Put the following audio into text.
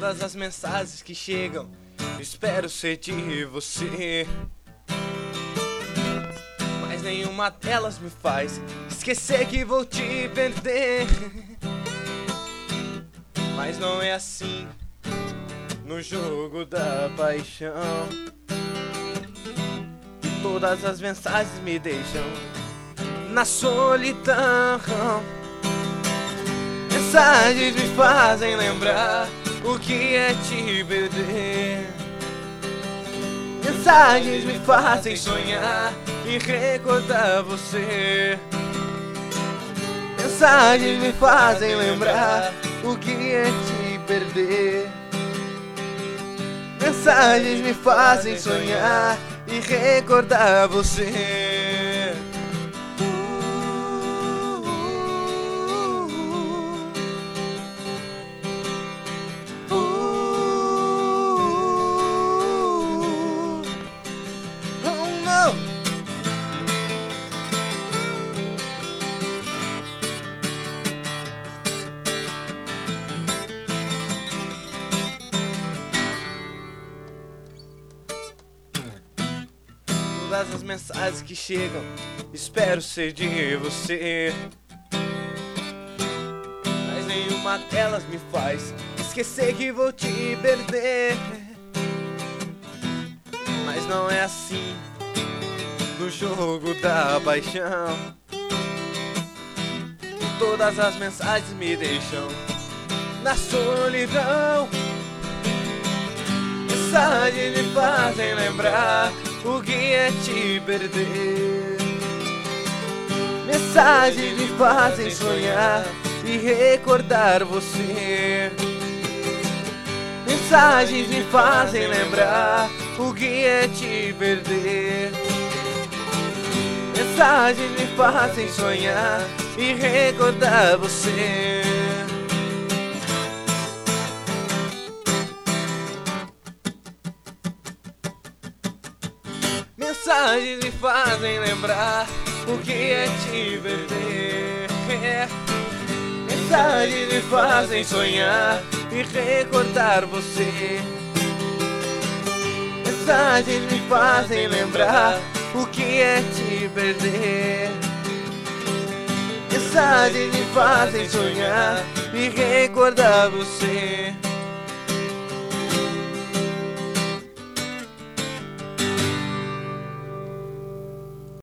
Todas as mensagens que chegam, espero ser de você, mas nenhuma delas me faz esquecer que vou te perder. Mas não é assim no jogo da paixão. E todas as mensagens me deixam na solidão. Mensagens me fazem lembrar o que é te perder. Mensagens me fazem sonhar e recordar você. Mensagens me fazem lembrar o que é te perder. Mensagens me fazem sonhar e recordar você. Todas as mensagens que chegam, espero ser de você, mas nenhuma delas me faz esquecer que vou te perder. Mas não é assim no jogo da paixão. Todas as mensagens me deixam na solidão. Mensagens me fazem lembrar o que é te perder. Mensagens me fazem sonhar e recordar você. Mensagens me fazem lembrar o que é te perder. Mensagens me fazem sonhar e recordar você. Mensagens me fazem lembrar o que é te perder. Mensagens me fazem sonhar e recordar você. Mensagens me fazem lembrar o que é te perder. Mensagens me fazem sonhar e recordar você.